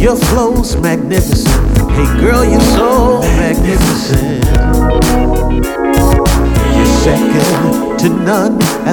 Your flow's magnificent. Hey girl, you're so magnificent. You're second to none, and